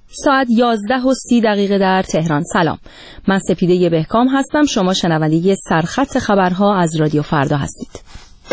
ساعت 11:30 در تهران. سلام، من سپیده بهکام هستم. شما شنونده سرخط خبرها از رادیو فردا هستید.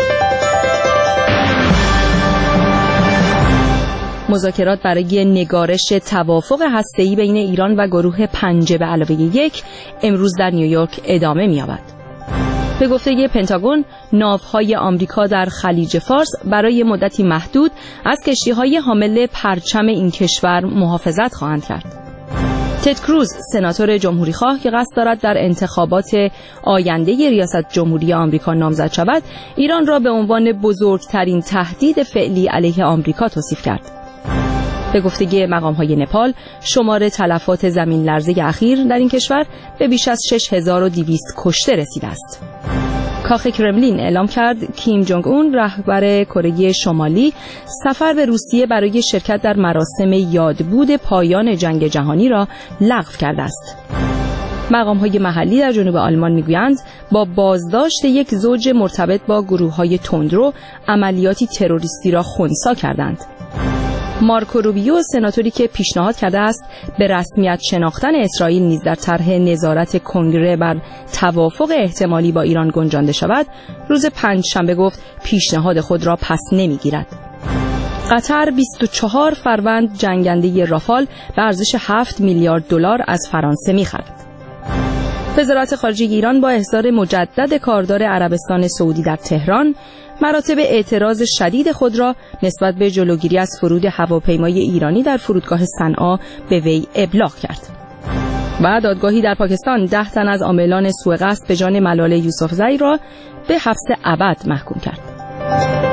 مذاکرات برای نگارش توافق هسته‌ای بین ایران و گروه 5+1 امروز در نیویورک ادامه می‌یابد. به گفته پنتاگون، ناوهای آمریکا در خلیج فارس برای مدتی محدود از کشتی‌های حامل پرچم این کشور محافظت خواهند کرد. تد کروز، سناتور جمهوری‌خواه که قصد دارد در انتخابات آینده ریاست جمهوری آمریکا نامزد شود، ایران را به عنوان بزرگترین تهدید فعلی علیه آمریکا توصیف کرد. به گفته مقام‌های نپال، شمار تلفات زمین لرزه اخیر در این کشور به بیش از 6200 کشته رسیده است. کاخ کرملین اعلام کرد کیم جونگ اون، رهبر کره شمالی، سفر به روسیه برای شرکت در مراسم یادبود پایان جنگ جهانی را لغو کرده است. مقام‌های محلی در جنوب آلمان می‌گویند با بازداشت یک زوج مرتبط با گروه‌های تندرو عملیاتی تروریستی را خنثی کردند. مارکو روبیو، سناتوری که پیشنهاد کرده است به رسمیت شناختن اسرائیل نیز در طرح نظارت کنگره بر توافق احتمالی با ایران گنجانده شود، روز پنجشنبه گفت پیشنهاد خود را پس نمیگیرد. قطر 24 فروند جنگنده رافال به ارزش 7 میلیارد دلار از فرانسه می‌خرد. وزارت خارجه ایران با احضار مجدد کاردار عربستان سعودی در تهران، مراتب اعتراض شدید خود را نسبت به جلوگیری از فرود هواپیمای ایرانی در فرودگاه صنعا به وی ابلاغ کرد. و دادگاهی در پاکستان 10 تن از عاملان سوء قصد به جان ملال یوسفزئی را به حبس ابد محکوم کرد.